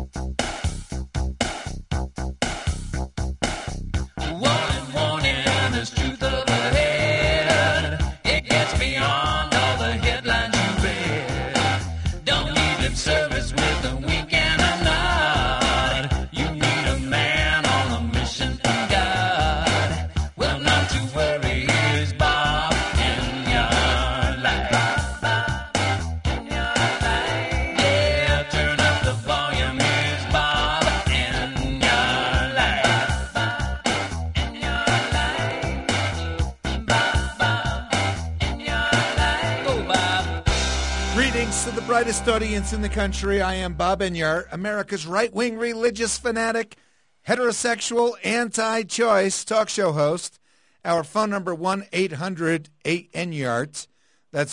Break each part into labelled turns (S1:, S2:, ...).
S1: Brightest audience in the country. I am Bob Enyart, America's right-wing religious fanatic, heterosexual, anti-choice talk show host. Our phone number, 1-800-8-ENYART. That's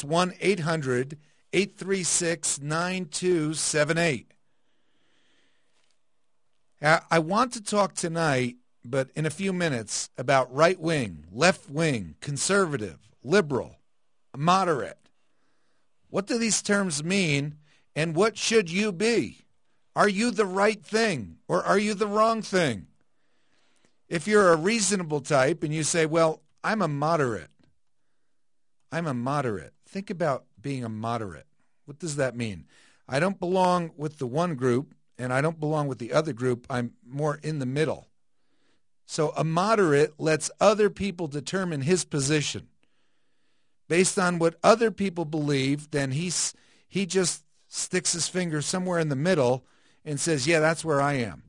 S1: 1-800-836-9278. I want to talk tonight, but in a few minutes, about right-wing, left-wing, conservative, liberal, moderate. What do these terms mean, and what should you be? Are you the right thing, or are you the wrong thing? If you're a reasonable type and you say, well, I'm a moderate. Think about being a moderate. What does that mean? I don't belong with the one group, and I don't belong with the other group. I'm more in the middle. So a moderate lets other people determine his position. Based on what other people believe, then he just sticks his finger somewhere in the middle and says, yeah, that's where I am,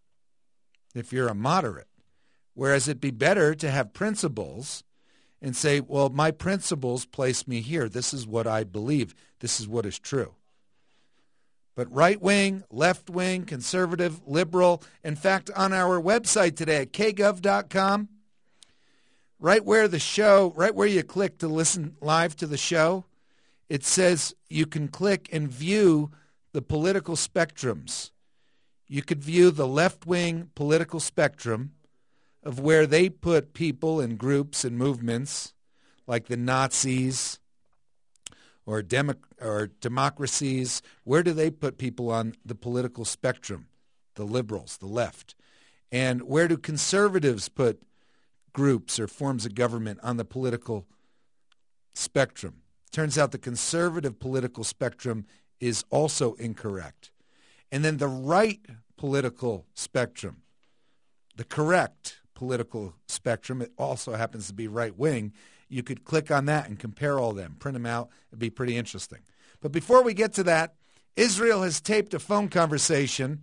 S1: if you're a moderate. Whereas it'd be better to have principles and say, well, my principles place me here. This is what I believe. This is what is true. But right-wing, left-wing, conservative, liberal, in fact, on our website today at kgov.com, right where you click to listen live to the show, it says you can click and view the political spectrums. You could view the left-wing political spectrum of where they put people and groups and movements like the Nazis or democracies. Where do they put people on the political spectrum? The liberals, the left. And where do conservatives put groups or forms of government on the political spectrum? Turns out the conservative political spectrum is also incorrect. And then the right political spectrum, the correct political spectrum, it also happens to be right-wing. You could click on that and compare all of them, print them out. It'd be pretty interesting. But before we get to that, Israel has taped a phone conversation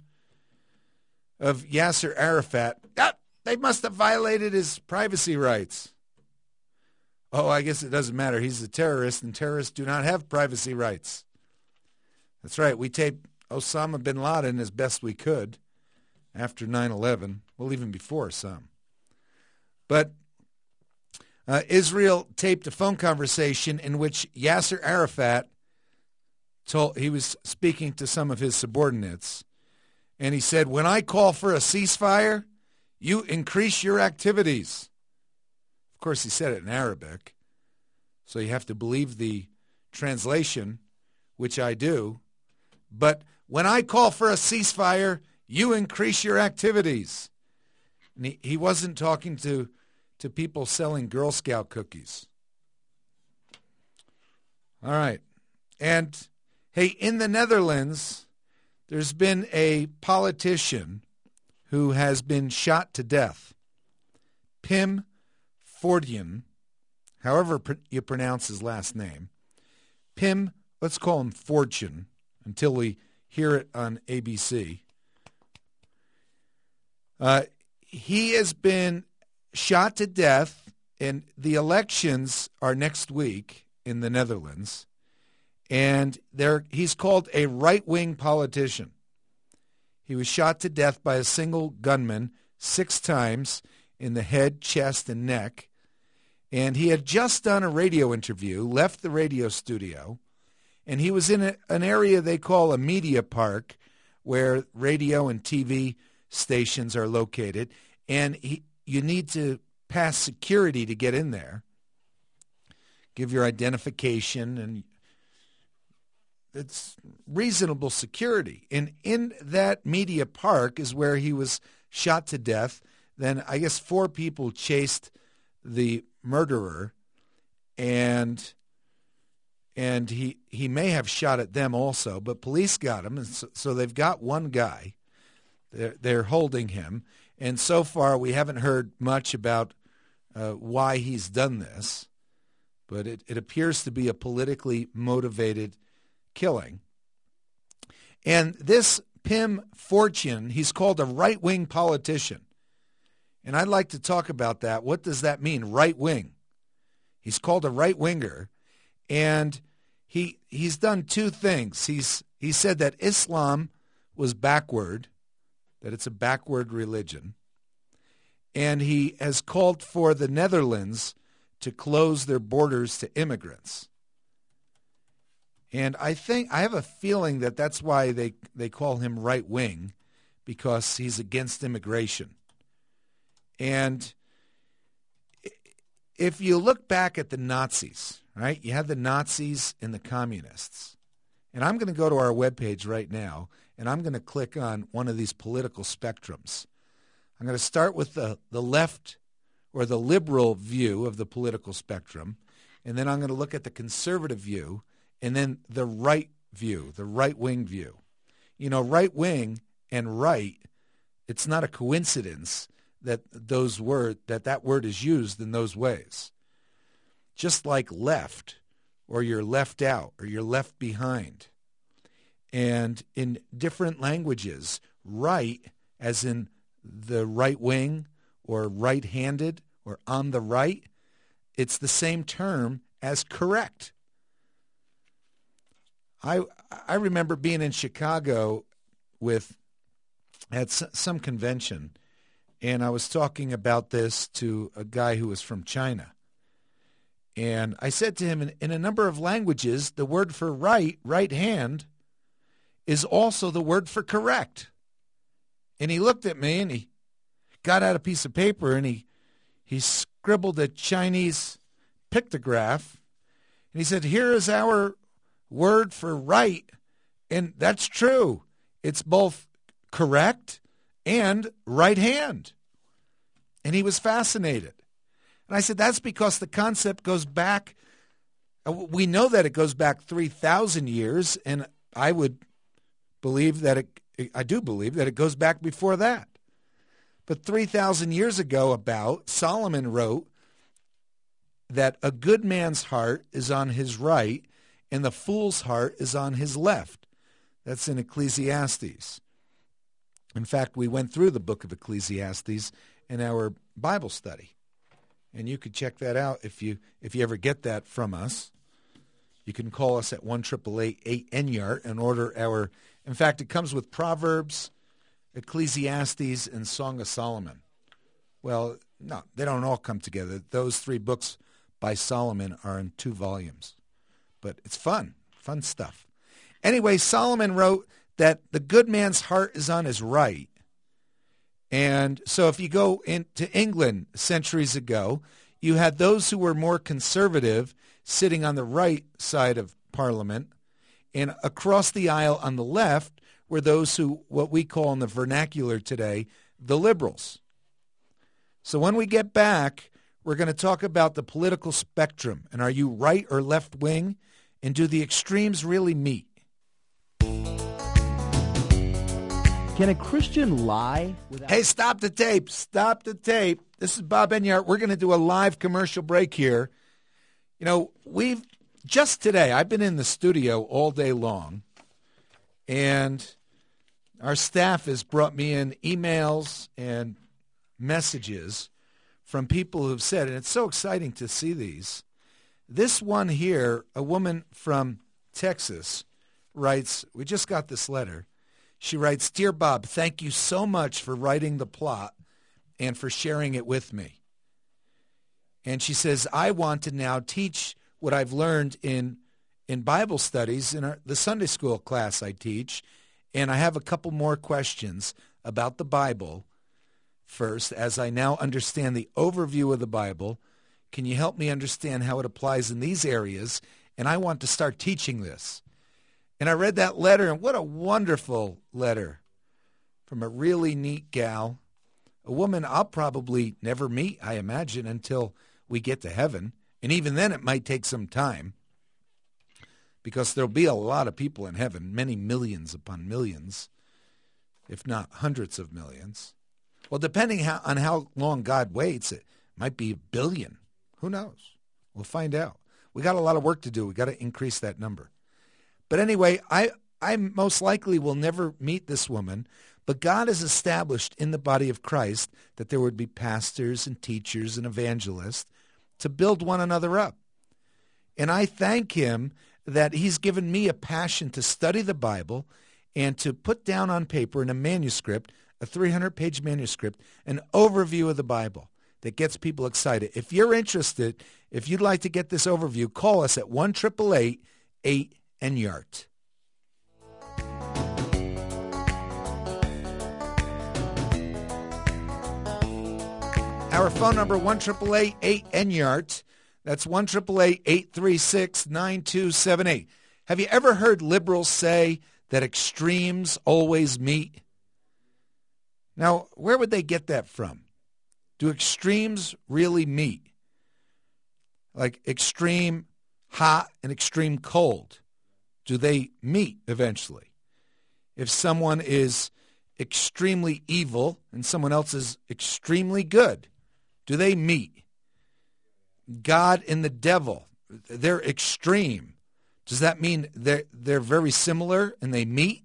S1: of Yasser Arafat. They must have violated his privacy rights. Oh, I guess it doesn't matter. He's a terrorist, and terrorists do not have privacy rights. That's right. We taped Osama bin Laden as best we could after 9/11. Well, even before some. But Israel taped a phone conversation in which Yasser Arafat he was speaking to some of his subordinates, and he said, when I call for a ceasefire, you increase your activities. Of course, he said it in Arabic, so you have to believe the translation, which I do. But when I call for a ceasefire, you increase your activities. And he wasn't talking to people selling Girl Scout cookies. All right. And, hey, in the Netherlands, there's been a politician who has been shot to death. Pim Fortuyn, however you pronounce his last name. Pim, let's call him Fortune until we hear it on ABC. He has been shot to death, and the elections are next week in the Netherlands, and he's called a right-wing politician. He was shot to death by a single gunman 6 times in the head, chest, and neck, and he had just done a radio interview, left the radio studio, and he was in an area they call a media park where radio and TV stations are located, and you need to pass security to get in there, give your identification and it's reasonable security. And in that media park is where he was shot to death. Then I guess 4 people chased the murderer, and he may have shot at them also, but police got him, and so they've got one guy. They're holding him, and so far we haven't heard much about why he's done this, but it appears to be a politically motivated killing. And this Pim Fortune, he's called a right-wing politician. And I'd like to talk about that. What does that mean, right-wing? He's called a right-winger, and he's done 2 things. He said that Islam was backward, that it's a backward religion, and he has called for the Netherlands to close their borders to immigrants. And I have a feeling that that's why they call him right-wing, because he's against immigration. And if you look back at the Nazis, right, you had the Nazis and the communists. And I'm going to go to our webpage right now, and I'm going to click on one of these political spectrums. I'm going to start with the left or the liberal view of the political spectrum, and then I'm going to look at the conservative view, and then the right view, the right-wing view. You know, right-wing and right, it's not a coincidence that that word is used in those ways. Just like left, or you're left out, or you're left behind. And in different languages, right, as in the right wing, or right-handed, or on the right, it's the same term as correct. I remember being in Chicago at some convention, and I was talking about this to a guy who was from China. And I said to him, in a number of languages, the word for right, right hand, is also the word for correct. And he looked at me, and he got out a piece of paper, and he scribbled a Chinese pictograph. And he said, here is our word for right. And that's true. It's both correct and right hand. And he was fascinated. And I said, that's because the concept goes back, we know that it goes back 3,000 years, and I would believe that I do believe that it goes back before that. But 3,000 years ago Solomon wrote that a good man's heart is on his right and the fool's heart is on his left. That's in Ecclesiastes. In fact, we went through the book of Ecclesiastes in our Bible study. And you could check that out if you ever get that from us. You can call us at 1-888-8NYART and order our, in fact, it comes with Proverbs, Ecclesiastes, and Song of Solomon. Well, no, they don't all come together. Those 3 books by Solomon are in 2 volumes. But it's fun stuff. Anyway, Solomon wrote that the good man's heart is on his right. And so if you go into England centuries ago, you had those who were more conservative sitting on the right side of Parliament, and across the aisle on the left were those who, what we call in the vernacular today, the liberals. So when we get back, we're going to talk about the political spectrum, and are you right or left wing, and do the extremes really meet?
S2: Can a Christian lie?
S1: Hey, stop the tape. Stop the tape. This is Bob Enyart. We're going to do a live commercial break here. You know, just today, I've been in the studio all day long, and our staff has brought me in emails and messages from people who've said, and it's so exciting to see these. This one here, a woman from Texas, writes, we just got this letter. She writes, Dear Bob, thank you so much for writing the plot and for sharing it with me. And she says, I want to now teach what I've learned in Bible studies in the Sunday school class I teach, and I have a couple more questions about the Bible. First, as I now understand the overview of the Bible, can you help me understand how it applies in these areas? And I want to start teaching this. And I read that letter, and what a wonderful letter from a really neat gal, a woman I'll probably never meet, I imagine, until we get to heaven. And even then it might take some time, because there'll be a lot of people in heaven, many millions upon millions, if not hundreds of millions. Well, depending on how long God waits, it might be 1 billion. Who knows? We'll find out. We got a lot of work to do. We got to increase that number. But anyway, I most likely will never meet this woman, but God has established in the body of Christ that there would be pastors and teachers and evangelists to build one another up. And I thank him that he's given me a passion to study the Bible and to put down on paper in a manuscript, a 300-page manuscript, an overview of the Bible that gets people excited. If you're interested, if you'd like to get this overview, call us at 1-888-8-NYART. Our phone number, 1-888-8-NYART. That's 1-888-836-9278. Have you ever heard liberals say that extremes always meet? Now, where would they get that from? Do extremes really meet? Like extreme hot and extreme cold. Do they meet eventually? If someone is extremely evil and someone else is extremely good, do they meet? God and the devil, they're extreme. Does that mean they're very similar and they meet?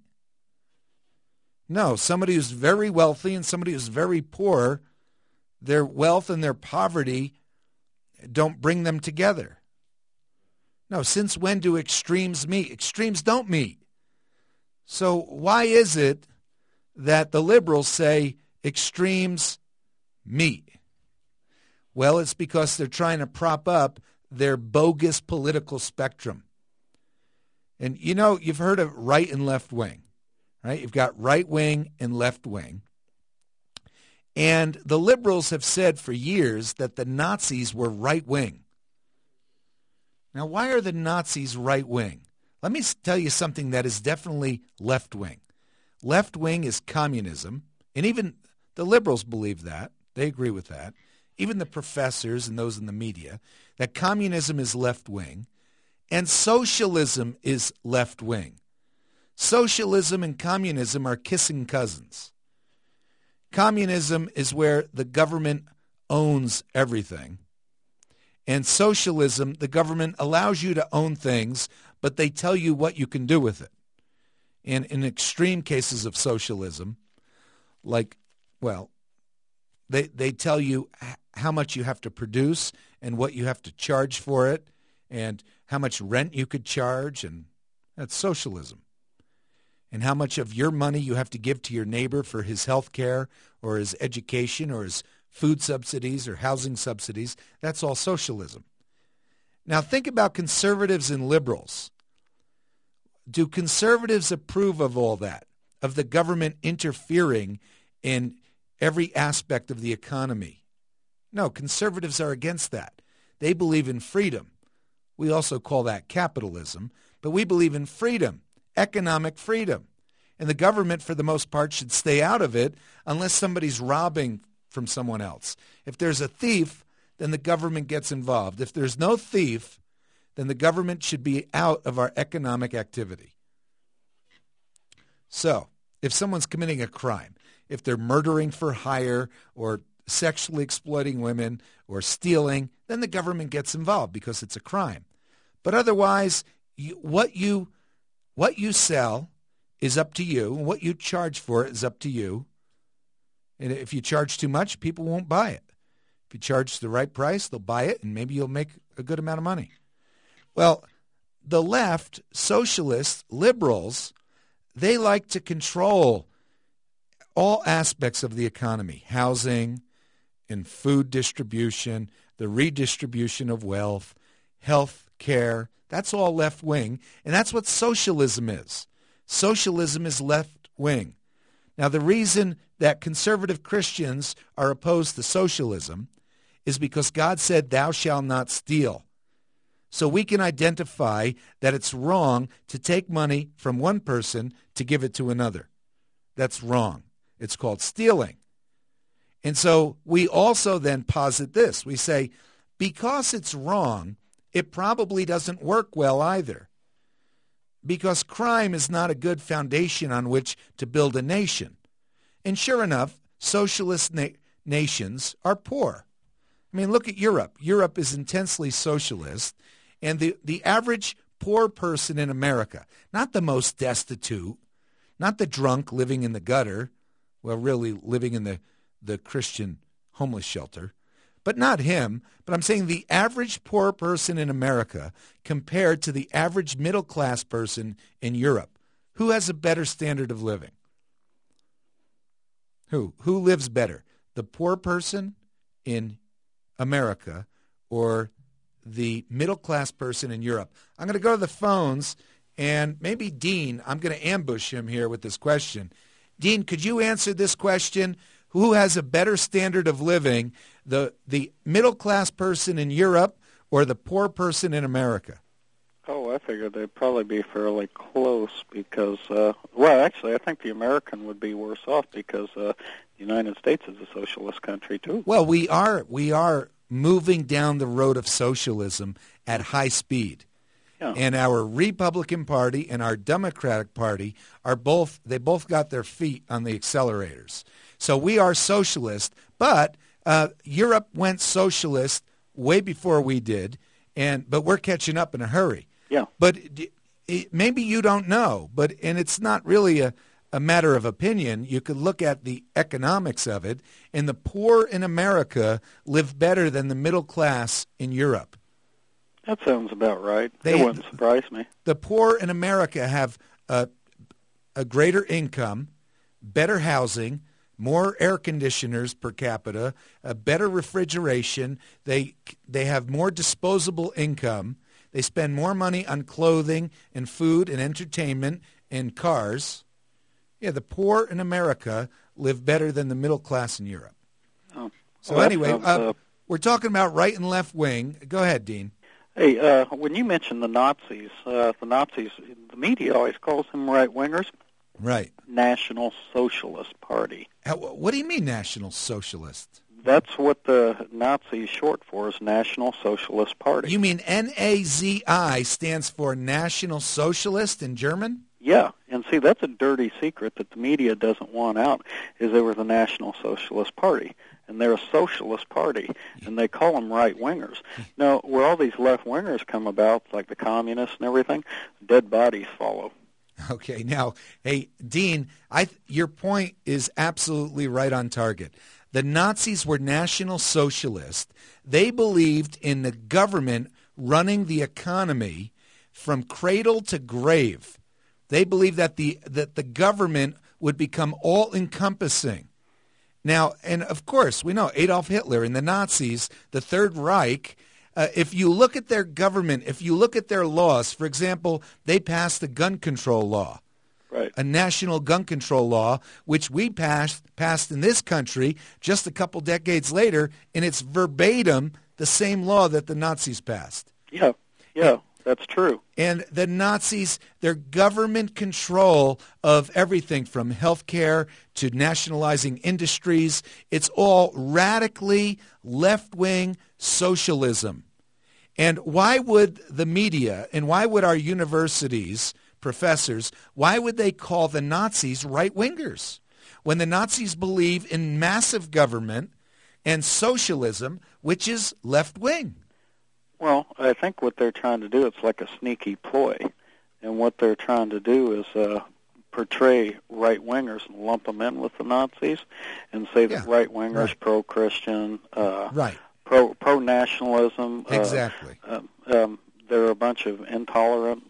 S1: No, somebody who's very wealthy and somebody who's very poor, their wealth and their poverty don't bring them together. No, since when do extremes meet? Extremes don't meet. So why is it that the liberals say extremes meet? Well, it's because they're trying to prop up their bogus political spectrum. And you know, you've heard of right and left wing, right? You've got right wing and left wing. And the liberals have said for years that the Nazis were right wing. Now, why are the Nazis right wing? Let me tell you something that is definitely left wing. Left wing is communism, and even the liberals believe that. They agree with that. Even the professors and those in the media, that communism is left wing, and socialism is left wing. Socialism and communism are kissing cousins. Communism is where the government owns everything. And socialism, the government allows you to own things, but they tell you what you can do with it. And in extreme cases of socialism, like, well, they tell you how much you have to produce and what you have to charge for it and how much rent you could charge, and that's socialism. And how much of your money you have to give to your neighbor for his health care or his education or his food subsidies or housing subsidies, that's all socialism. Now think about conservatives and liberals. Do conservatives approve of all that, of the government interfering in every aspect of the economy? No, conservatives are against that. They believe in freedom. We also call that capitalism, but we believe in freedom, economic freedom. And the government, for the most part, should stay out of it unless somebody's robbing from someone else. If there's a thief, then the government gets involved. If there's no thief, then the government should be out of our economic activity. So, if someone's committing a crime, if they're murdering for hire or sexually exploiting women or stealing, then the government gets involved because it's a crime. But otherwise, what you sell is up to you, and what you charge for it is up to you. And if you charge too much, people won't buy it. If you charge the right price, they'll buy it, and maybe you'll make a good amount of money. Well, the left, socialists, liberals, they like to control all aspects of the economy, housing and food distribution, the redistribution of wealth, health care. That's all left wing, and that's what socialism is. Socialism is left wing. Now, the reason that conservative Christians are opposed to socialism is because God said, "Thou shalt not steal." so we can identify that it's wrong to take money from one person to give it to another. That's wrong. It's called stealing. And so we also then posit this. We say, because it's wrong, it probably doesn't work well either. Because crime is not a good foundation on which to build a nation. And sure enough, socialist nations are poor. I mean, look at Europe. Europe is intensely socialist, and the average poor person in America, not the most destitute, not the drunk living in the gutter, well, really living in the Christian homeless shelter, but not him. But I'm saying the average poor person in America compared to the average middle-class person in Europe. Who has a better standard of living? Who lives better? The poor person in America or the middle-class person in Europe? I'm going to go to the phones, and maybe Dean, I'm going to ambush him here with this question. Dean, could you answer this question? Who has a better standard of living, the middle-class person in Europe or the poor person in America?
S3: Oh, I figured they'd probably be fairly close because, well, actually, I think the American would be worse off because the United States is a socialist country, too.
S1: Well, we are moving down the road of socialism at high speed.
S3: Yeah.
S1: And our Republican Party and our Democratic Party they both got their feet on the accelerators. So we are socialist, but Europe went socialist way before we did, but we're catching up in a hurry.
S3: Yeah.
S1: But maybe you don't know, and it's not really a matter of opinion. You could look at the economics of it, and the poor in America live better than the middle class in Europe.
S3: That sounds about right. It wouldn't surprise me.
S1: The poor in America have a greater income, better housing, more air conditioners per capita, a better refrigeration. They have more disposable income. They spend more money on clothing and food and entertainment and cars. Yeah, the poor in America live better than the middle class in Europe.
S3: Oh.
S1: So anyway, we're talking about right and left wing. Go ahead, Dean.
S3: Hey, when you mentioned the Nazis, the media always calls them right-wingers.
S1: Right.
S3: National Socialist Party.
S1: What do you mean National Socialist?
S3: That's what the Nazis short for is National Socialist Party.
S1: You mean NAZI stands for National Socialist in German?
S3: Yeah, and see, that's a dirty secret that the media doesn't want out, is they were the National Socialist Party, and they're a socialist party, and they call them right-wingers. Now, where all these left-wingers come about, like the communists and everything, dead bodies follow.
S1: Okay, now, hey, Dean, your point is absolutely right on target. The Nazis were National Socialists. They believed in the government running the economy from cradle to grave. They believed that the government would become all-encompassing. Now, and of course, we know Adolf Hitler and the Nazis, the Third Reich, if you look at their government, if you look at their laws, for example, they passed the gun control law,
S3: right,
S1: a national gun control law, which we passed in this country just a couple decades later, and it's verbatim the same law that the Nazis passed.
S3: Yeah, that's true.
S1: And the Nazis, their government control of everything from health care to nationalizing industries, it's all radically left-wing socialism. And why would the media and why would our universities, professors, why would they call the Nazis right-wingers when the Nazis believe in massive government and socialism, which is left-wing?
S3: Well, I think what they're trying to do, it's like a sneaky ploy. And what they're trying to do is portray right-wingers and lump them in with the Nazis and say that right-wingers,
S1: right,
S3: pro-Christian,
S1: right,
S3: pro-nationalism.
S1: Exactly.
S3: They're a bunch of intolerant,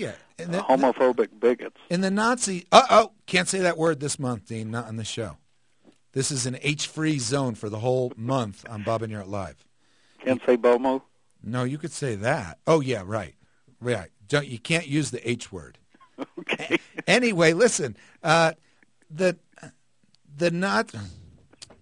S3: homophobic bigots.
S1: And the Nazi, can't say that word this month, Dean, not on the show. This is an H-free zone for the whole month on Bob and Yart Live.
S3: Can't say BOMO?
S1: No, you could say that. Oh, yeah, right. You can't use the H word.
S3: Okay.
S1: Anyway, listen, now that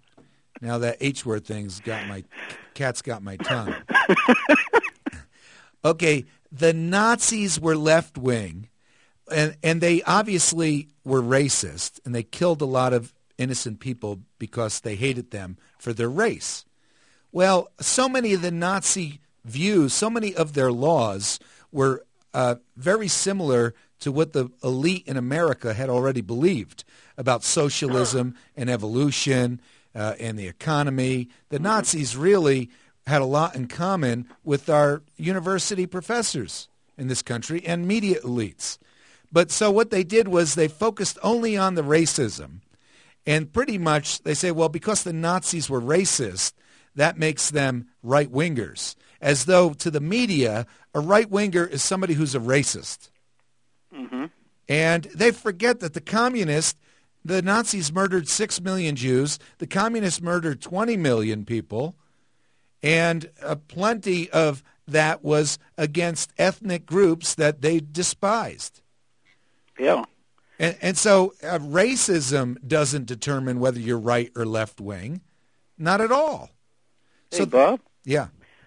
S1: H word thing's got cat's got my tongue. Okay, the Nazis were left-wing, and they obviously were racist, and they killed a lot of innocent people because they hated them for their race. Well, so many of the Nazi views, so many of their laws were very similar to what the elite in America had already believed about socialism and evolution and the economy. The Nazis really had a lot in common with our university professors in this country and media elites. But so what they did was they focused only on the racism. And pretty much they say, well, because the Nazis were racist, that makes them right-wingers. As though to the media, a right-winger is somebody who's a racist.
S3: Mm-hmm.
S1: And they forget that the Nazis murdered 6 million Jews. The communists murdered 20 million people. And plenty of that was against ethnic groups that they despised.
S3: Yeah.
S1: And so racism doesn't determine whether you're right or left wing. Not at all.
S3: Hey, Bob?
S1: Yeah.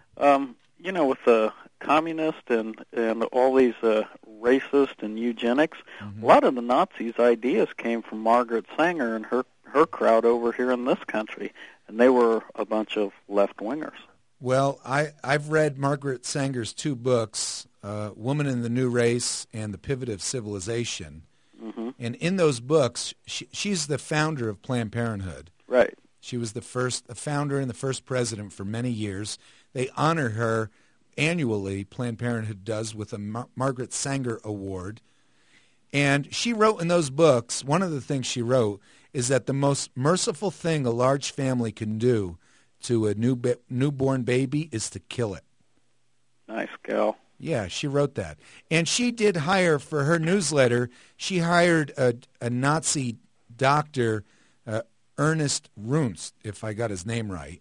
S3: With the communist and all these racist and eugenics, a lot of the Nazis' ideas came from Margaret Sanger and her crowd over here in this country, and they were a bunch of left-wingers.
S1: Well, I've read Margaret Sanger's 2 books, Woman in the New Race and The Pivot of Civilization.
S3: Mm-hmm.
S1: And in those books, she's the founder of Planned Parenthood.
S3: Right.
S1: She was the founder and the first president for many years. They honor her annually, Planned Parenthood does, with a Margaret Sanger Award. And she wrote in those books, one of the things she wrote is that the most merciful thing a large family can do to a newborn baby is to kill it.
S3: Nice gal.
S1: Yeah, she wrote that. And she did hire, for her newsletter, she hired a Nazi doctor, Ernest Runst, if I got his name right,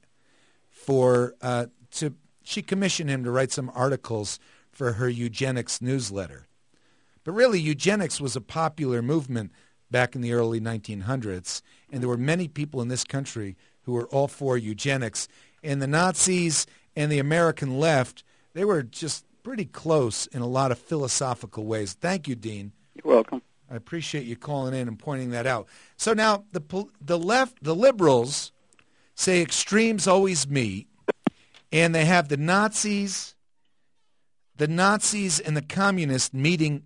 S1: she commissioned him to write some articles for her eugenics newsletter. But really, eugenics was a popular movement back in the early 1900s, and there were many people in this country who were all for eugenics. And the Nazis and the American left, they were just pretty close in a lot of philosophical ways. Thank you, Dean.
S3: You're welcome.
S1: I appreciate you calling in and pointing that out. So now the left, the liberals, say extremes always meet, and they have the Nazis and the communists meeting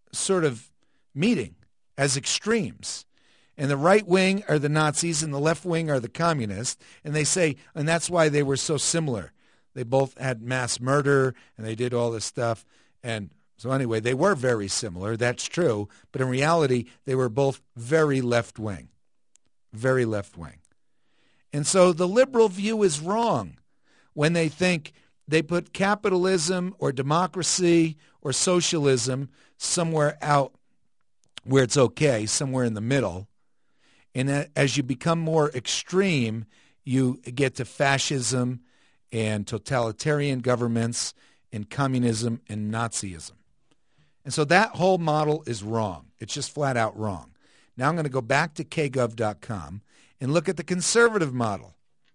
S1: as extremes. And the right wing are the Nazis and the left wing are the communists. And they say, and that's why they were so similar. They both had mass murder and they did all this stuff. And so anyway, they were very similar. That's true. But in reality, they were both very left wing. Very left wing. And so the liberal view is wrong when they think they put capitalism or democracy or socialism somewhere out where it's okay, somewhere in the middle. And as you become more extreme, you get to fascism and totalitarian governments and communism and Nazism. And so that whole model is wrong. It's just flat out wrong. Now I'm going to go back to kgov.com and look at the conservative model.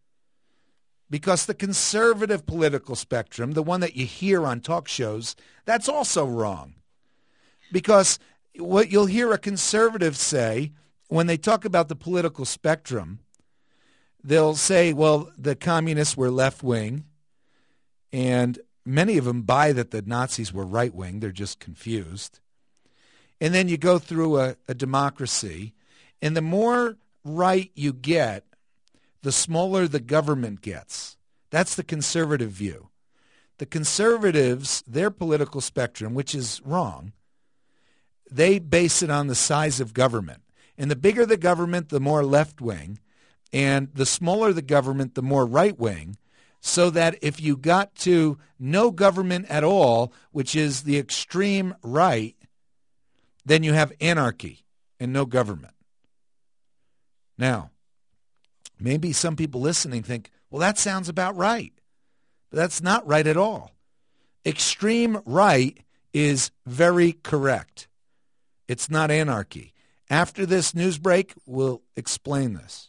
S1: Because the conservative political spectrum, the one that you hear on talk shows, that's also wrong. Because what you'll hear a conservative say when they talk about the political spectrum, they'll say, well, the communists were left-wing, and many of them buy that the Nazis were right-wing. They're just confused. And then you go through a democracy, and the more right you get, the smaller the government gets. That's the conservative view. The conservatives, their political spectrum, which is wrong, they base it on the size of government. And the bigger the government, the more left-wing. And the smaller the government, the more right-wing. So that if you got to no government at all, which is the extreme right, then you have anarchy and no government. Now, maybe some people listening think, well, that sounds about right. But that's not right at all. Extreme right is very correct. It's not anarchy. After this news break, we'll explain this.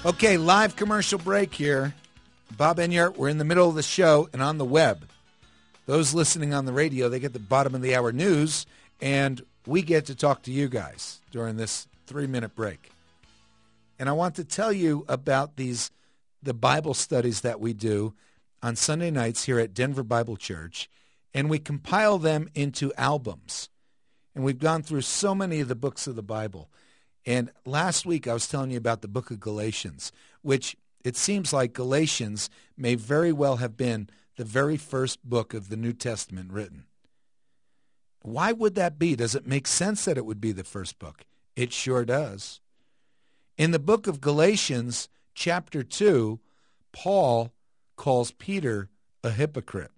S1: Okay, live commercial break here. Bob Enyart, we're in the middle of the show and on the web. Those listening on the radio, they get the bottom of the hour news, and we get to talk to you guys during this 3-minute break. And I want to tell you about the Bible studies that we do on Sunday nights here at Denver Bible Church, and we compile them into albums. And we've gone through so many of the books of the Bible. And last week I was telling you about the book of Galatians, which it seems like Galatians may very well have been the very first book of the New Testament written. Why would that be? Does it make sense that it would be the first book? It sure does. In the book of Galatians, chapter 2, Paul calls Peter a hypocrite.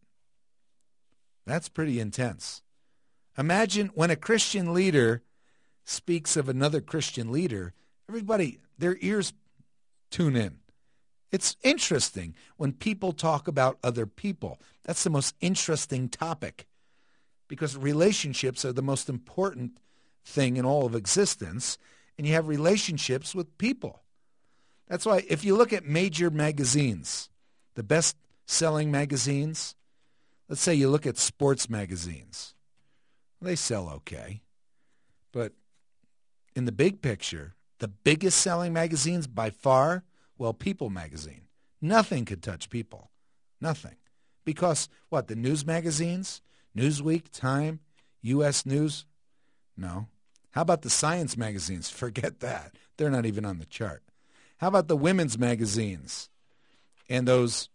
S1: That's pretty intense. Imagine when a Christian leader speaks of another Christian leader, everybody, their ears tune in. It's interesting when people talk about other people. That's the most interesting topic because relationships are the most important thing in all of existence, and you have relationships with people. That's why if you look at major magazines, the best-selling magazines, let's say you look at sports magazines, they sell okay, but in the big picture, the biggest selling magazines by far, well, People magazine. Nothing could touch People. Nothing. Because, what, the news magazines? Newsweek, Time, U.S. News? No. How about the science magazines? Forget that. They're not even on the chart. How about the women's magazines and those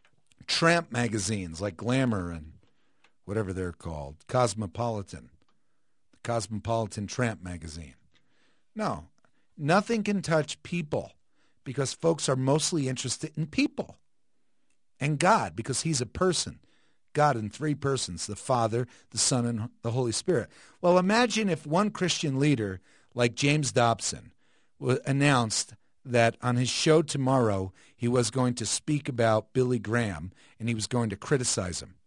S1: tramp magazines like Glamour and whatever they're called, Cosmopolitan, the Cosmopolitan Tramp magazine? No, nothing can touch People because folks are mostly interested in people and God because he's a person. God in 3 persons, the Father, the Son, and the Holy Spirit. Well, imagine if one Christian leader like James Dobson announced that on his show tomorrow he was going to speak about Billy Graham and he was going to criticize him.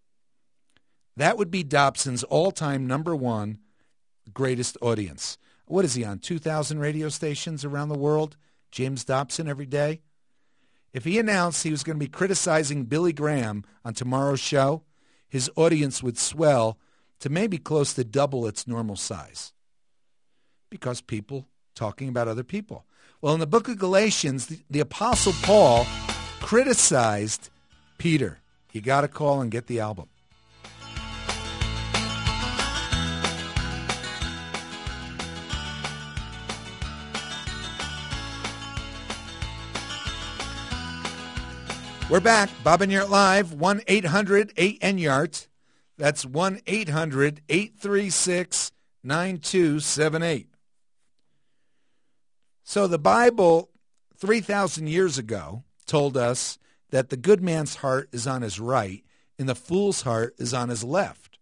S1: That would be Dobson's all-time #1 greatest audience. What is he on, 2,000 radio stations around the world? James Dobson every day? If he announced he was going to be criticizing Billy Graham on tomorrow's show, his audience would swell to maybe close to double its normal size because people talking about other people. Well, in the book of Galatians, the Apostle Paul criticized Peter. You got to call and get the album. We're back. Bob Enyart Live, 1-800-8-ENYART. That's 1-800-836-9278. So the Bible, 3,000 years ago, told us that the good man's heart is on his right and the fool's heart is on his left.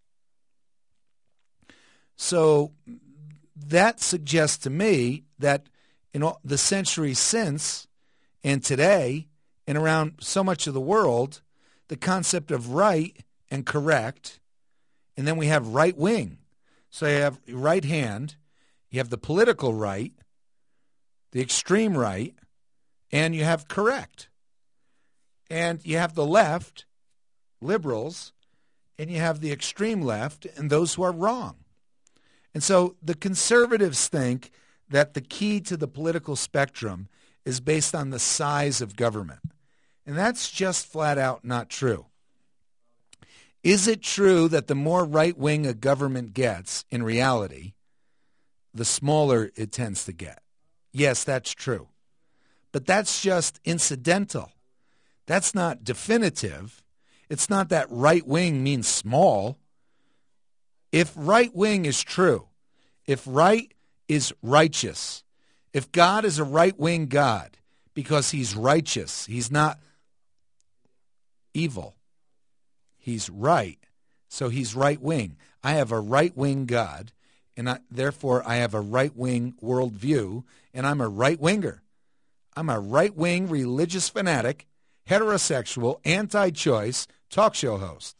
S1: So that suggests to me that in all the centuries since and today, and around so much of the world, the concept of right and correct, and then we have right wing. So you have right hand, you have the political right, the extreme right, and you have correct. And you have the left, liberals, and you have the extreme left and those who are wrong. And so the conservatives think that the key to the political spectrum is based on the size of government. And that's just flat out not true. Is it true that the more right-wing a government gets, in reality, the smaller it tends to get? Yes, that's true. But that's just incidental. That's not definitive. It's not that right-wing means small. If right-wing is true, if right is righteous, if God is a right-wing God because he's righteous, he's not evil, he's right, so he's right-wing. I have a right-wing God, and therefore I have a right-wing worldview, and I'm a right-winger. I'm a right-wing religious fanatic, heterosexual, anti-choice talk show host.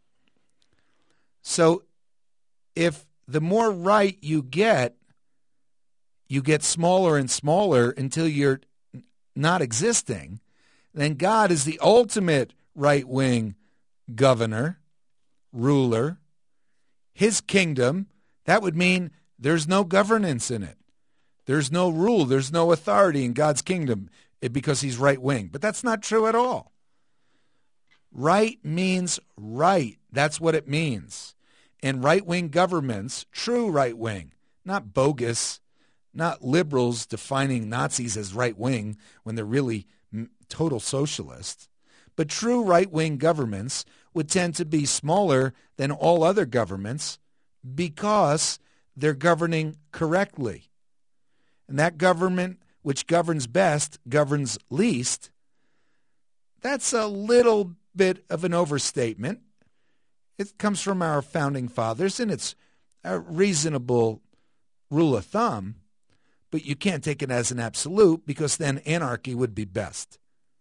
S1: So if the more right you get smaller and smaller until you're not existing, then God is the ultimate right-wing governor, ruler. His kingdom, that would mean there's no governance in it. There's no rule. There's no authority in God's kingdom because he's right-wing. But that's not true at all. Right means right. That's what it means. And right-wing governments, true right-wing, not bogus, not liberals defining Nazis as right-wing when they're really total socialists, but true right-wing governments would tend to be smaller than all other governments because they're governing correctly. And that government which governs best governs least. That's a little bit of an overstatement. It comes from our founding fathers, and it's a reasonable rule of thumb, but you can't take it as an absolute because then anarchy would be best.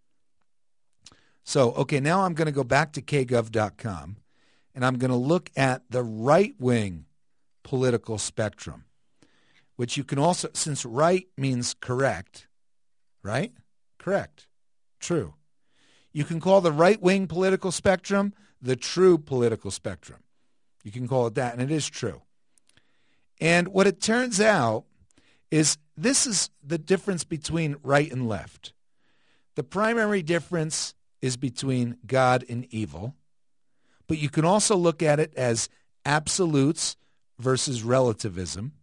S1: So, okay, now I'm going to go back to kgov.com, and I'm going to look at the right-wing political spectrum, which you can also, since right means correct, right? Correct. True. You can call the right-wing political spectrum the true political spectrum. You can call it that, and it is true. And what it turns out is this is the difference between right and left. The primary difference is between God and evil, but you can also look at it as absolutes versus relativism.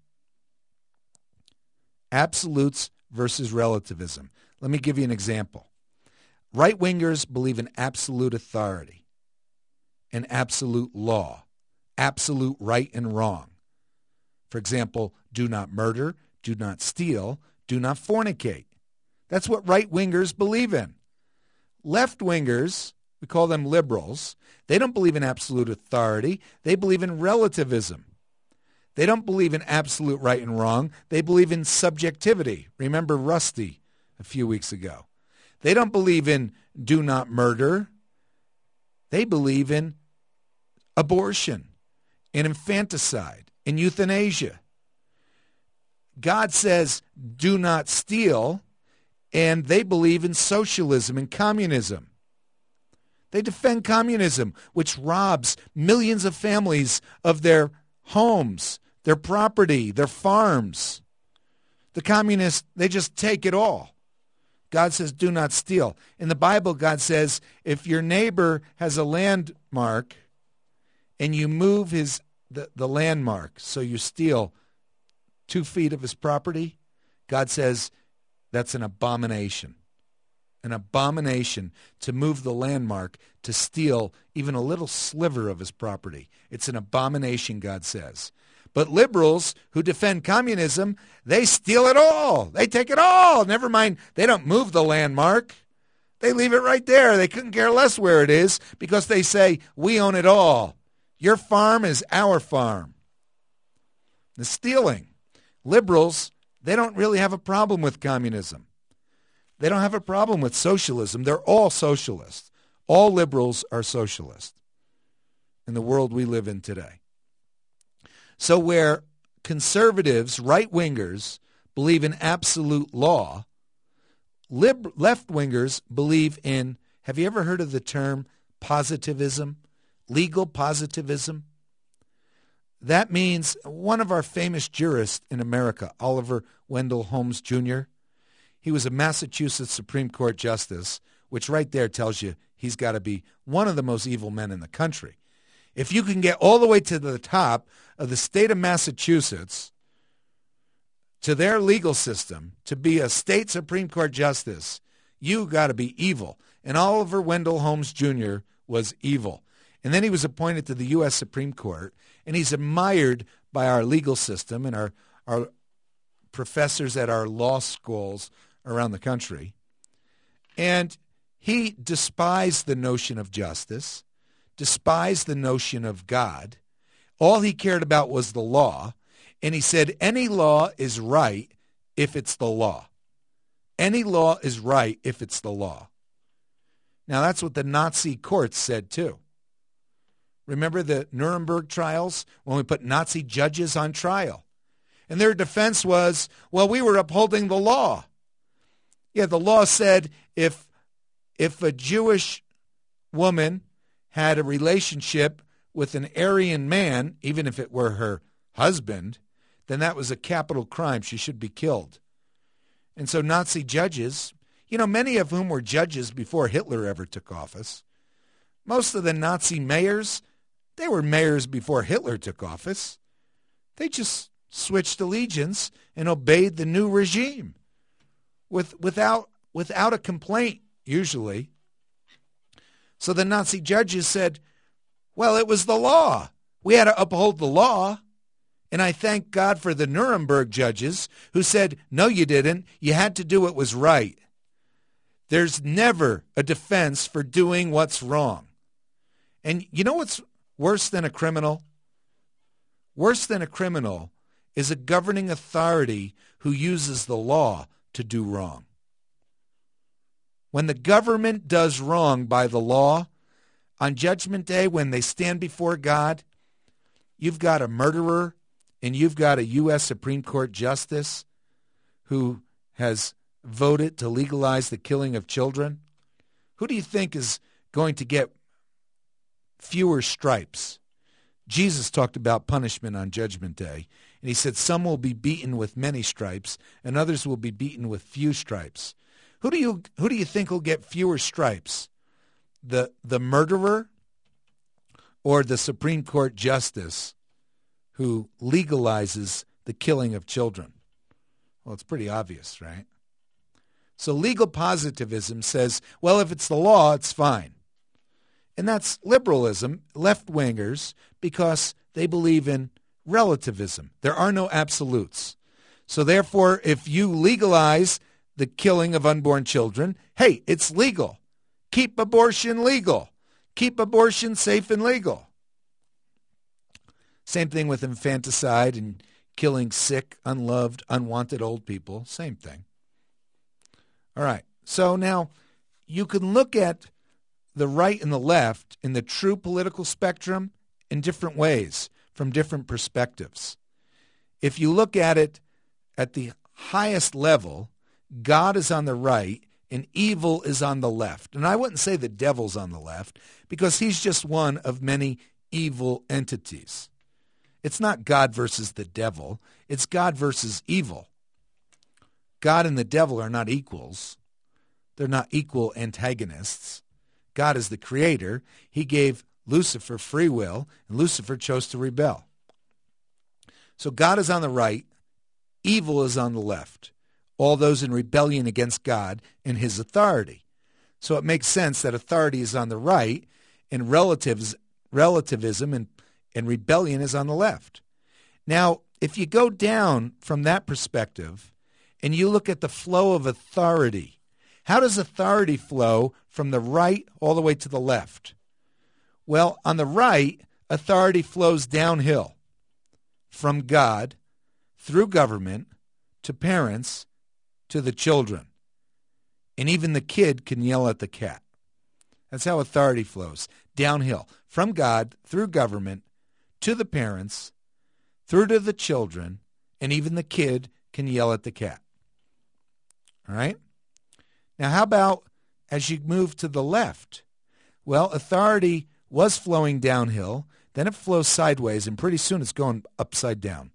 S1: Absolutes versus relativism. Let me give you an example. Right-wingers believe in absolute authority and absolute law, absolute right and wrong. For example, do not murder, do not steal, do not fornicate. That's what right-wingers believe in. Left-wingers, we call them liberals, they don't believe in absolute authority. They believe in relativism. They don't believe in absolute right and wrong. They believe in subjectivity. Remember Rusty a few weeks ago. They don't believe in do not murder. They believe in abortion, in infanticide, in euthanasia. God says do not steal, and they believe in socialism and communism. They defend communism, which robs millions of families of their homes, their property, their farms. The communists, they just take it all. God says, do not steal. In the Bible, God says, if your neighbor has a landmark and you move the landmark, so you steal 2 feet of his property, God says that's an abomination. An abomination to move the landmark to steal even a little sliver of his property. It's an abomination, God says. But liberals who defend communism, they steal it all. They take it all. Never mind, they don't move the landmark. They leave it right there. They couldn't care less where it is because they say, we own it all. Your farm is our farm. The stealing. Liberals, they don't really have a problem with communism. They don't have a problem with socialism. They're all socialists. All liberals are socialists in the world we live in today. So where conservatives, right-wingers, believe in absolute law, left-wingers believe in, have you ever heard of the term positivism? Legal positivism? That means one of our famous jurists in America, Oliver Wendell Holmes Jr., he was a Massachusetts Supreme Court justice, which right there tells you he's got to be one of the most evil men in the country. If you can get all the way to the top of the state of Massachusetts, to their legal system, to be a state Supreme Court justice, you got to be evil. And Oliver Wendell Holmes Jr. was evil. And then he was appointed to the U.S. Supreme Court, and he's admired by our legal system and our professors at our law schools around the country. And he despised the notion of justice, despised the notion of God. All he cared about was the law. And he said, any law is right if it's the law. Any law is right if it's the law. Now, that's what the Nazi courts said, too. Remember the Nuremberg trials when we put Nazi judges on trial? And their defense was, well, we were upholding the law. Yeah, the law said if a Jewish woman had a relationship with an Aryan man, even if it were her husband, then that was a capital crime. She should be killed. And so Nazi judges, many of whom were judges before Hitler ever took office, most of the Nazi mayors, they were mayors before Hitler took office. They just switched allegiance and obeyed the new regime without a complaint, usually. So the Nazi judges said, well, it was the law. We had to uphold the law. And I thank God for the Nuremberg judges who said, no, you didn't. You had to do what was right. There's never a defense for doing what's wrong. And you know what's worse than a criminal? Worse than a criminal is a governing authority who uses the law to do wrong. When the government does wrong by the law, on Judgment Day, when they stand before God, you've got a murderer and you've got a U.S. Supreme Court justice who has voted to legalize the killing of children. Who do you think is going to get fewer stripes? Jesus talked about punishment on Judgment Day, and he said some will be beaten with many stripes and others will be beaten with few stripes. Who do you think will get fewer stripes? The murderer or the Supreme Court justice who legalizes the killing of children? Well, it's pretty obvious, right? So legal positivism says, well, if it's the law, it's fine. And that's liberalism, left-wingers, because they believe in relativism. There are no absolutes. So therefore, if you legalize the killing of unborn children, hey, it's legal. Keep abortion legal. Keep abortion safe and legal. Same thing with infanticide and killing sick, unloved, unwanted old people. Same thing. All right. So now you can look at the right and the left in the true political spectrum in different ways from different perspectives. If you look at it at the highest level, God is on the right and evil is on the left. And I wouldn't say the devil's on the left because he's just one of many evil entities. It's not God versus the devil. It's God versus evil. God and the devil are not equals. They're not equal antagonists. God is the creator. He gave Lucifer free will, and Lucifer chose to rebel. So God is on the right. Evil is on the left. All those in rebellion against God and his authority. So it makes sense that authority is on the right and relativism and rebellion is on the left. Now, if you go down from that perspective and you look at the flow of authority, how does authority flow from the right all the way to the left? Well, on the right, authority flows downhill from God through government to parents to the children. And even the kid can yell at the cat. That's how authority flows, downhill, from God, through government, to the parents, through to the children, and even the kid can yell at the cat. All right? Now, how about as you move to the left? Well, authority was flowing downhill, then it flows sideways, and pretty soon it's going upside down.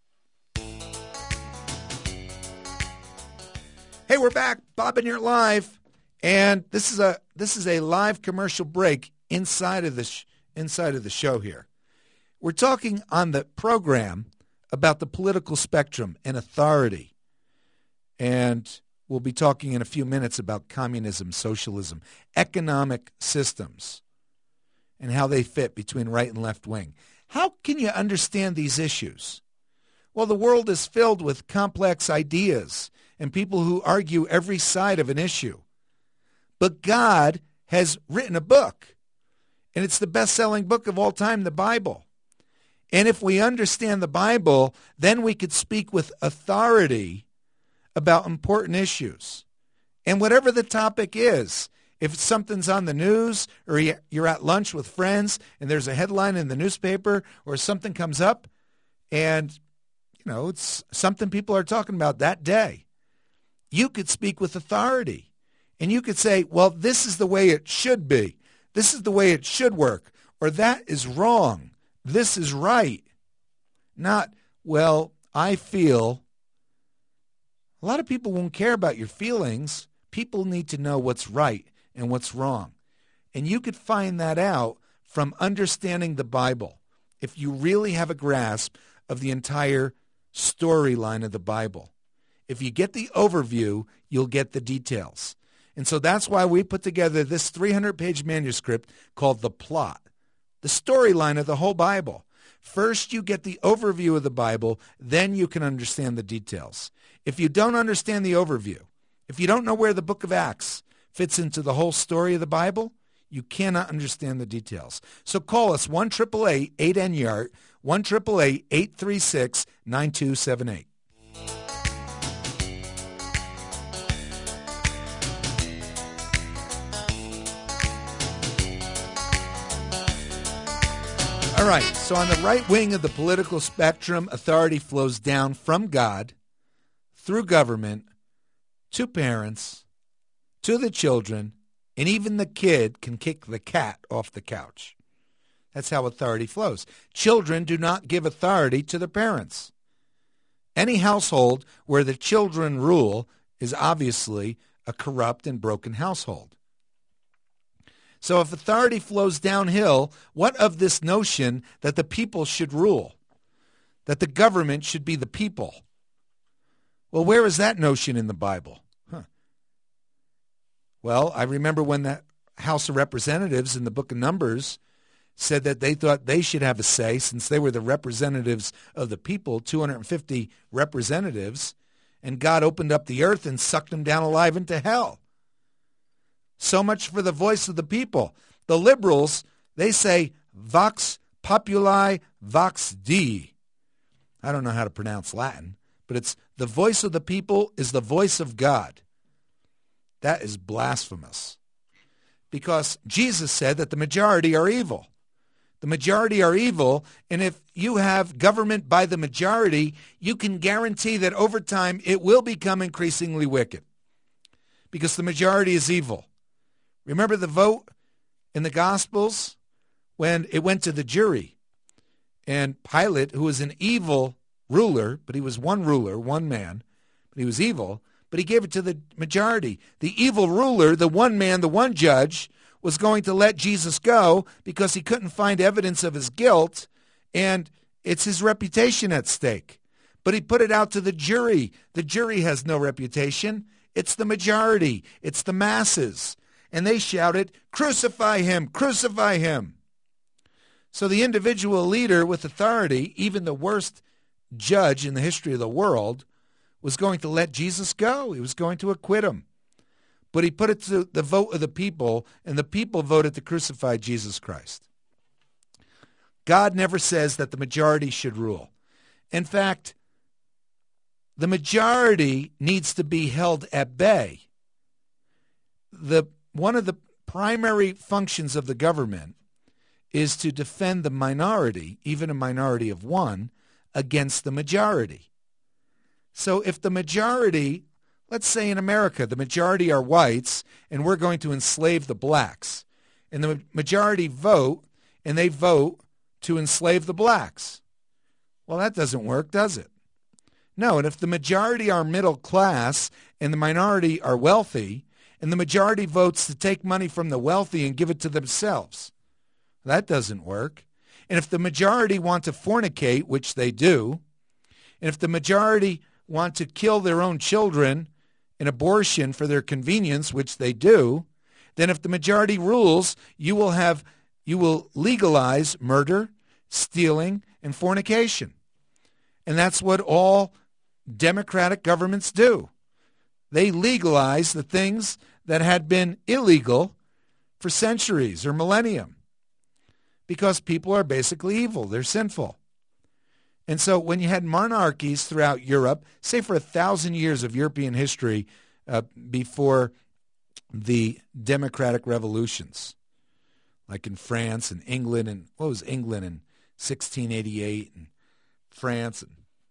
S1: Hey, we're back. Bob and you're live, and this is a live commercial break inside of the show here. We're talking on the program about the political spectrum and authority, and we'll be talking in a few minutes about communism, socialism, economic systems, and how they fit between right and left wing. How can you understand these issues? Well, the world is filled with complex ideas and people who argue every side of an issue. But God has written a book, and it's the best-selling book of all time, the Bible. And if we understand the Bible, then we could speak with authority about important issues. And whatever the topic is, if something's on the news or you're at lunch with friends and there's a headline in the newspaper or something comes up and, it's something people are talking about that day, you could speak with authority. And you could say, well, this is the way it should be. This is the way it should work. Or that is wrong. This is right. Not, well, I feel. A lot of people won't care about your feelings. People need to know what's right and what's wrong. And you could find that out from understanding the Bible if you really have a grasp of the entire storyline of the Bible. If you get the overview, you'll get the details. And so that's why we put together this 300-page manuscript called The Plot, the storyline of the whole Bible. First, you get the overview of the Bible, then you can understand the details. If you don't understand the overview, if you don't know where the book of Acts fits into the whole story of the Bible, you cannot understand the details. So call us 1-888-8NYART, 1-888-836-9278. All right, so on the right wing of the political spectrum, authority flows down from God, through government, to parents, to the children, and even the kid can kick the cat off the couch. That's how authority flows. Children do not give authority to their parents. Any household where the children rule is obviously a corrupt and broken household. So if authority flows downhill, what of this notion that the people should rule? That the government should be the people? Well, where is that notion in the Bible? Well, I remember when the House of Representatives in the book of Numbers said that they thought they should have a say since they were the representatives of the people, 250 representatives, and God opened up the earth and sucked them down alive into hell. So much for the voice of the people. The liberals, they say, vox populi, vox Dei. I don't know how to pronounce Latin, but it's the voice of the people is the voice of God. That is blasphemous. Because Jesus said that the majority are evil. The majority are evil, and if you have government by the majority, you can guarantee that over time it will become increasingly wicked. Because the majority is evil. Remember the vote in the Gospels when it went to the jury, and Pilate, who was an evil ruler, but he was one ruler, one man, but he was evil, but he gave it to the majority. The evil ruler, the one man, the one judge, was going to let Jesus go because he couldn't find evidence of his guilt, and it's his reputation at stake. But he put it out to the jury. The jury has no reputation. It's the majority. It's the masses. And they shouted, "Crucify him! Crucify him!" So the individual leader with authority, even the worst judge in the history of the world, was going to let Jesus go. He was going to acquit him. But he put it to the vote of the people, and the people voted to crucify Jesus Christ. God never says that the majority should rule. In fact, the majority needs to be held at bay. One of the primary functions of the government is to defend the minority, even a minority of one, against the majority. So if the majority, let's say in America, the majority are whites, and we're going to enslave the blacks, and the majority vote, and they vote to enslave the blacks. Well, that doesn't work, does it? No, and if the majority are middle class and the minority are wealthy, and the majority votes to take money from the wealthy and give it to themselves, that doesn't work. And if the majority want to fornicate, which they do, and if the majority want to kill their own children in abortion for their convenience, which they do, then if the majority rules, you will legalize murder, stealing, and fornication. And that's what all democratic governments do. They legalize the things that had been illegal for centuries or millennium because people are basically evil. They're sinful. And so when you had monarchies throughout Europe, say for 1,000 years of European history before the democratic revolutions, like in France and England, and what was England in 1688, and France, and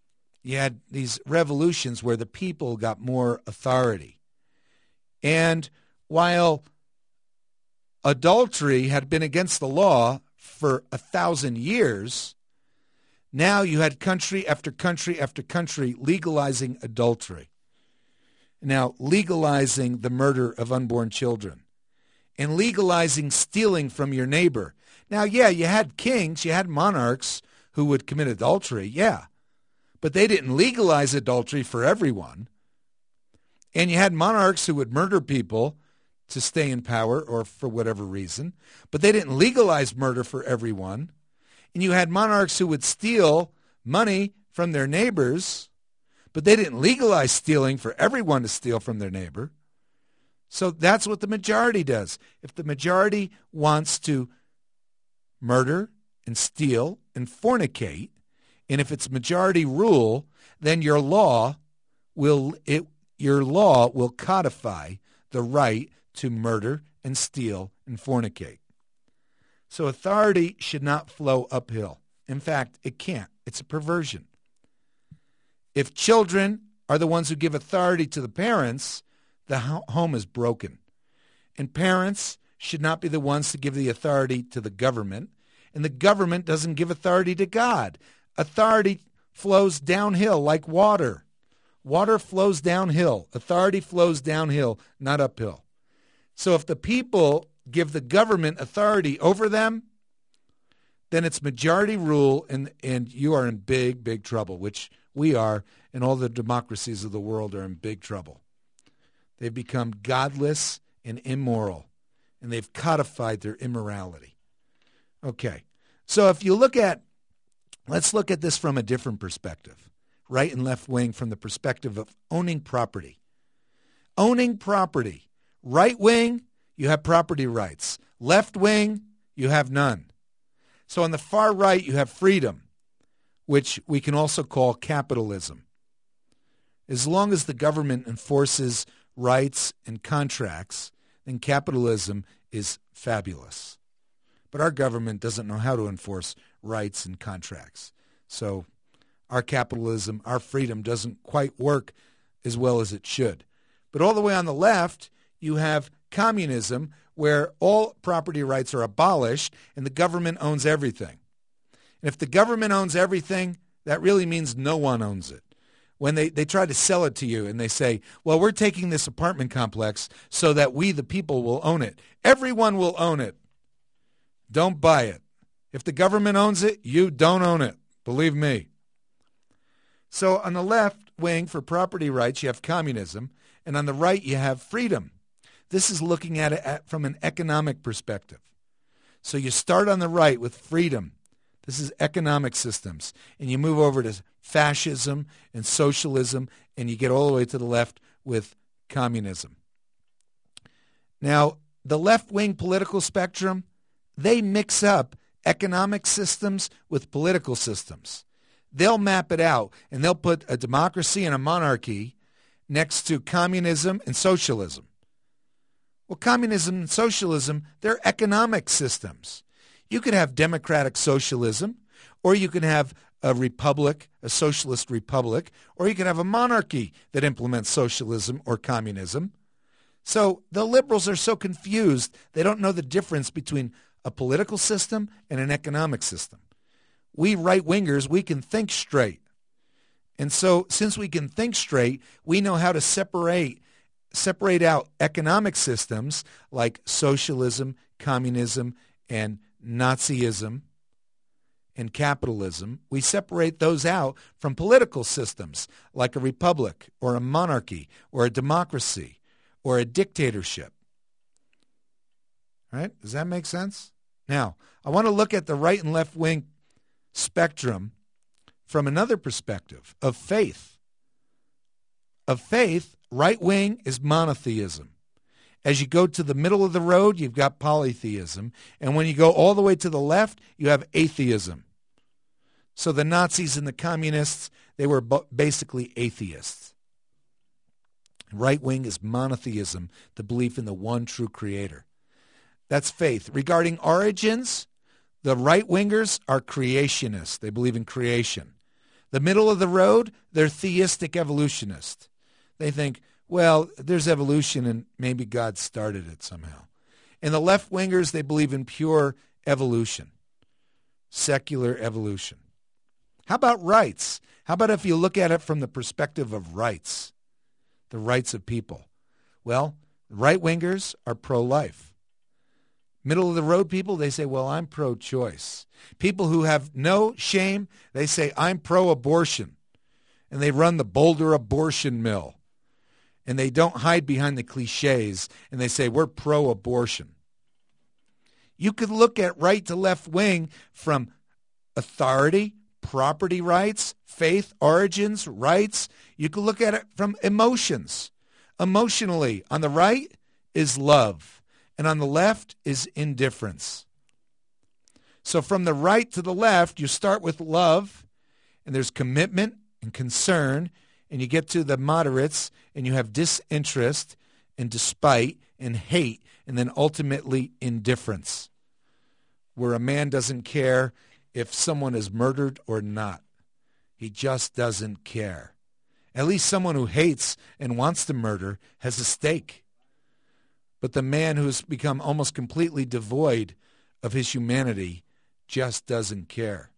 S1: You had these revolutions where the people got more authority. And while adultery had been against the law for 1,000 years, now you had country after country after country legalizing adultery. Now, legalizing the murder of unborn children and legalizing stealing from your neighbor. Now, yeah, you had kings, you had monarchs who would commit adultery, yeah. But they didn't legalize adultery for everyone. And you had monarchs who would murder people to stay in power or for whatever reason. But they didn't legalize murder for everyone. And you had monarchs who would steal money from their neighbors, but they didn't legalize stealing for everyone to steal from their neighbor. So that's what the majority does. If the majority wants to murder and steal and fornicate, and if it's majority rule, then your law will codify the right to murder and steal and fornicate. So authority should not flow uphill. In fact, it can't. It's a perversion. If children are the ones who give authority to the parents, the home is broken. And parents should not be the ones to give the authority to the government. And the government doesn't give authority to God. Authority flows downhill like water. Water flows downhill. Authority flows downhill, not uphill. So if the people give the government authority over them, then it's majority rule, and you are in big, big trouble, which we are, and all the democracies of the world are in big trouble. They've become godless and immoral, and they've codified their immorality. Okay, so if you let's look at this from a different perspective, right and left wing, from the perspective of owning property. Owning property. Right wing, you have property rights. Left wing, you have none. So on the far right, you have freedom, which we can also call capitalism. As long as the government enforces rights and contracts, then capitalism is fabulous. But our government doesn't know how to enforce rights and contracts. So our capitalism, our freedom doesn't quite work as well as it should. But all the way on the left, you have communism, where all property rights are abolished and the government owns everything. And if the government owns everything, that really means no one owns it. When they try to sell it to you and they say, well, we're taking this apartment complex so that we, the people, will own it. Everyone will own it. Don't buy it. If the government owns it, you don't own it. Believe me. So on the left wing for property rights, you have communism, and on the right, you have freedom. This is looking at it from an economic perspective. So you start on the right with freedom. This is economic systems. And you move over to fascism and socialism, and you get all the way to the left with communism. Now, the left-wing political spectrum, they mix up economic systems with political systems. They'll map it out, and they'll put a democracy and a monarchy next to communism and socialism. Well, communism and socialism, they're economic systems. You could have democratic socialism, or you can have a republic, a socialist republic, or you can have a monarchy that implements socialism or communism. So the liberals are so confused, they don't know the difference between a political system and an economic system. We right-wingers, we can think straight. And so since we can think straight, we know how to separate out economic systems like socialism, communism, and Nazism and capitalism. We separate those out from political systems like a republic or a monarchy or a democracy or a dictatorship. All right? Does that make sense? Now, I want to look at the right and left wing spectrum from another perspective of faith. Of faith, right wing is monotheism. As you go to the middle of the road, you've got polytheism. And when you go all the way to the left, you have atheism. So the Nazis and the communists, they were basically atheists. Right wing is monotheism, the belief in the one true creator. That's faith. Regarding origins, the right wingers are creationists. They believe in creation. The middle of the road, they're theistic evolutionists. They think, well, there's evolution and maybe God started it somehow. And the left-wingers, they believe in pure evolution, secular evolution. How about rights? How about if you look at it from the perspective of rights, the rights of people? Well, right-wingers are pro-life. Middle-of-the-road people, they say, well, I'm pro-choice. People who have no shame, they say, I'm pro-abortion. And they run the Boulder abortion mill. And they don't hide behind the cliches, and they say, we're pro-abortion. You could look at right to left wing from authority, property rights, faith, origins, rights. You could look at it from emotions. Emotionally, on the right is love, and on the left is indifference. So from the right to the left, you start with love, and there's commitment and concern, and you get to the moderates, and you have disinterest and despite and hate, and then ultimately indifference, where a man doesn't care if someone is murdered or not. He just doesn't care. At least someone who hates and wants to murder has a stake. But the man who's become almost completely devoid of his humanity just doesn't care.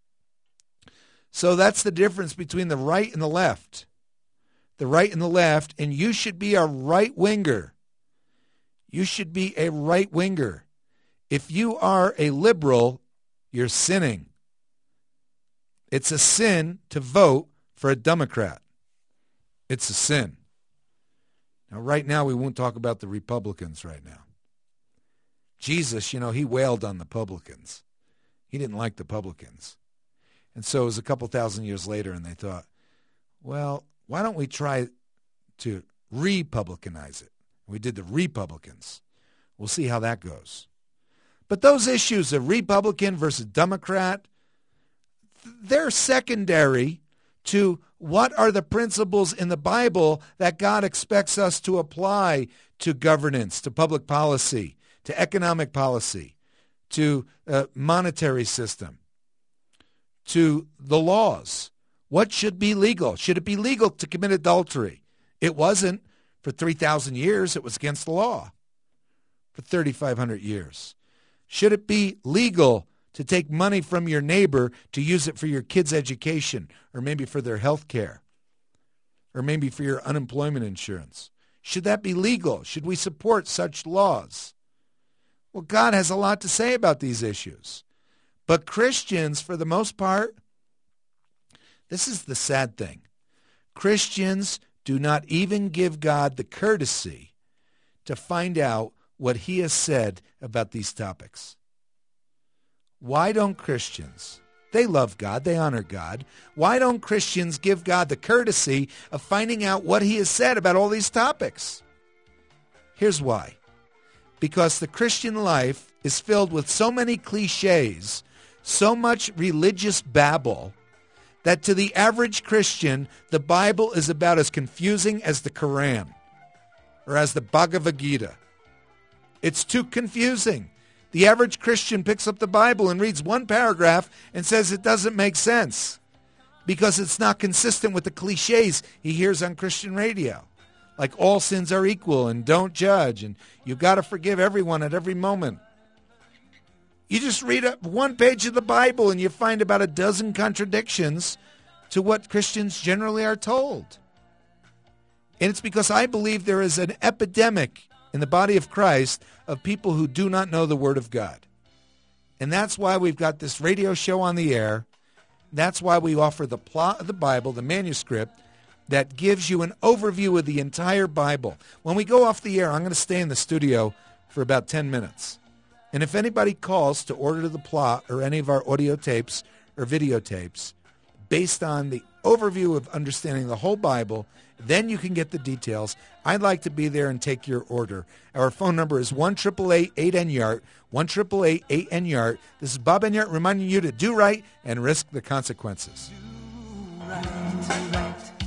S1: So that's the difference between the right and the left. The right and the left, and you should be a right-winger. You should be a right-winger. If you are a liberal, you're sinning. It's a sin to vote for a Democrat. It's a sin. Now, right now, we won't talk about the Republicans right now. Jesus, he wailed on the publicans. He didn't like the publicans. And so it was a couple thousand years later, and they thought, well, why don't we try to republicanize it? We did the Republicans. We'll see how that goes. But those issues of Republican versus Democrat, they're secondary to what are the principles in the Bible that God expects us to apply to governance, to public policy, to economic policy, to monetary system, to the laws. What should be legal? Should it be legal to commit adultery? It wasn't for 3,000 years. It was against the law for 3,500 years. Should it be legal to take money from your neighbor to use it for your kids' education, or maybe for their health care, or maybe for your unemployment insurance? Should that be legal? Should we support such laws? Well, God has a lot to say about these issues. But Christians, for the most part, this is the sad thing. Christians do not even give God the courtesy to find out what he has said about these topics. Why don't Christians, they love God, they honor God, why don't Christians give God the courtesy of finding out what he has said about all these topics? Here's why. Because the Christian life is filled with so many cliches, so much religious babble, that to the average Christian, the Bible is about as confusing as the Quran or as the Bhagavad Gita. It's too confusing. The average Christian picks up the Bible and reads one paragraph and says it doesn't make sense because it's not consistent with the cliches he hears on Christian radio. Like all sins are equal and don't judge and you've got to forgive everyone at every moment. You just read one page of the Bible and you find about a dozen contradictions to what Christians generally are told. And it's because I believe there is an epidemic in the body of Christ of people who do not know the Word of God. And that's why we've got this radio show on the air. That's why we offer the plot of the Bible, the manuscript, that gives you an overview of the entire Bible. When we go off the air, I'm going to stay in the studio for about 10 minutes. And if anybody calls to order the plot or any of our audio tapes or videotapes based on the overview of understanding the whole Bible, then you can get the details. I'd like to be there and take your order. Our phone number is 1-888-8-NYART, 1-888-8-NYART. This is Bob Enyart reminding you to do right and risk the consequences.
S4: Do right.